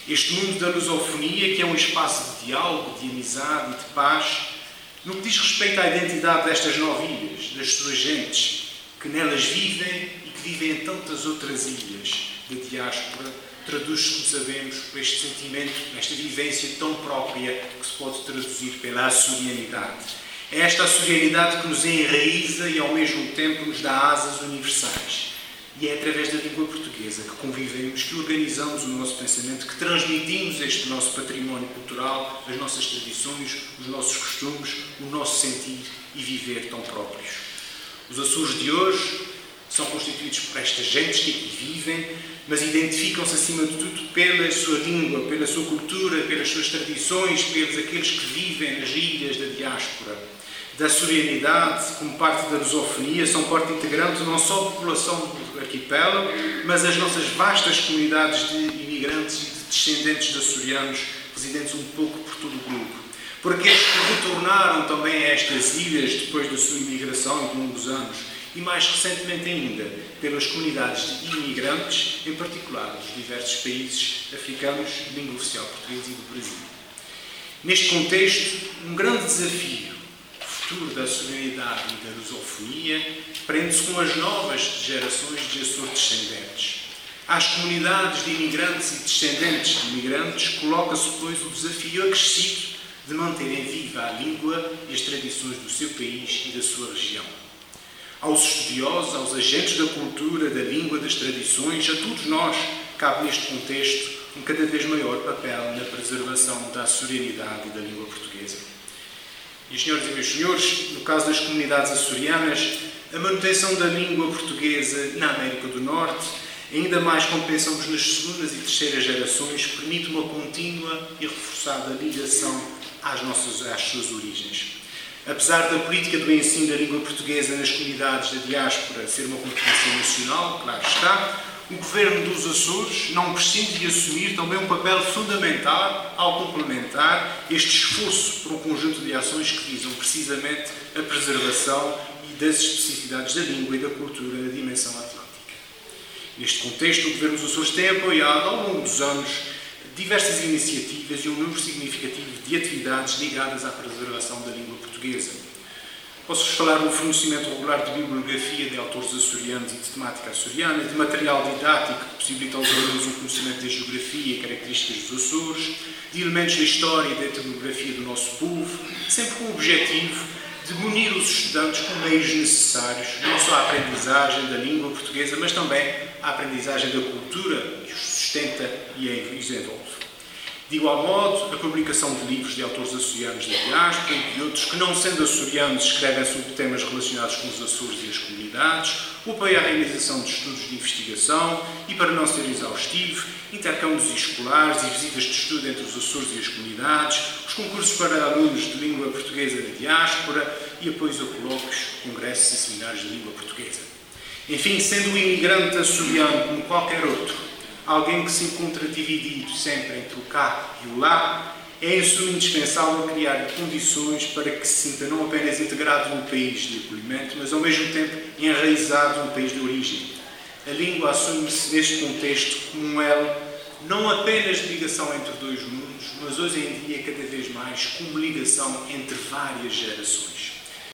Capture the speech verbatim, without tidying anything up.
Este mundo da lusofonia, que é um espaço de diálogo, de amizade e de paz, no que diz respeito à identidade destas nove ilhas, das suas gentes, que nelas vivem e que vivem em tantas outras ilhas da diáspora, traduz-se, como sabemos, por este sentimento, esta vivência tão própria que se pode traduzir pela açorianidade. É esta açorianidade que nos enraiza e, ao mesmo tempo, nos dá asas universais. E é através da língua portuguesa que convivemos, que organizamos o nosso pensamento, que transmitimos este nosso património cultural, as nossas tradições, os nossos costumes, o nosso sentir e viver tão próprios. Os Açores de hoje são constituídos por estas gentes que aqui vivem, mas identificam-se, acima de tudo, pela sua língua, pela sua cultura, pelas suas tradições, pelos aqueles que vivem nas ilhas da diáspora. Da açorianidade, como parte da lusofonia, são parte integrante não só da população do arquipélago, mas as nossas vastas comunidades de imigrantes e de descendentes de açorianos, residentes um pouco por todo o globo. Por aqueles que retornaram também a estas ilhas depois da sua imigração em longos anos, e mais recentemente ainda, pelas comunidades de imigrantes, em particular dos diversos países africanos de língua oficial portuguesa e do Brasil. Neste contexto, um grande desafio futuro da açorianidade e da lusofonia prende-se com as novas gerações de Açores-descendentes. Às comunidades de imigrantes e descendentes de imigrantes coloca-se, pois, o desafio acrescido de manterem viva a língua e as tradições do seu país e da sua região. Aos estudiosos, aos agentes da cultura, da língua, das tradições, a todos nós, cabe neste contexto um cada vez maior papel na preservação da açorianidade e da língua portuguesa. E, senhoras e meus senhores, no caso das comunidades açorianas, a manutenção da língua portuguesa na América do Norte, ainda mais quando pensamos nas segundas e terceiras gerações, permite uma contínua e reforçada ligação às, nossas, às suas origens. Apesar da política do ensino da língua portuguesa nas comunidades da diáspora ser uma competência nacional, claro está, o Governo dos Açores não prescinde de assumir também um papel fundamental ao complementar este esforço por um conjunto de ações que visam precisamente a preservação e das especificidades da língua e da cultura da dimensão atlântica. Neste contexto, o Governo dos Açores tem apoiado ao longo dos anos diversas iniciativas e um número significativo de atividades ligadas à preservação da língua portuguesa. Posso-vos falar do fornecimento regular de bibliografia de autores açorianos e de temática açoriana, de material didático que possibilita aos alunos um conhecimento da geografia e características dos Açores, de elementos da história e da etnografia do nosso povo, sempre com o objetivo de munir os estudantes com meios necessários, não só à aprendizagem da língua portuguesa, mas também à aprendizagem da cultura que os sustenta e os envolve. De igual modo, a publicação de livros de autores açorianos da diáspora e de outros que, não sendo açorianos, escrevem sobre temas relacionados com os Açores e as comunidades, o apoio à realização de estudos de investigação e, para não ser exaustivo, intercâmbios escolares e visitas de estudo entre os Açores e as comunidades, os concursos para alunos de língua portuguesa da diáspora e apoios a colóquios, congressos e seminários de língua portuguesa. Enfim, sendo o imigrante açoriano como qualquer outro, alguém que se encontra dividido sempre entre o cá e o lá, é em suma indispensável criar condições para que se sinta não apenas integrado no país de acolhimento, mas ao mesmo tempo enraizado no país de origem. A língua assume-se neste contexto como um elo não apenas de ligação entre dois mundos, mas hoje em dia cada vez mais como ligação entre várias gerações.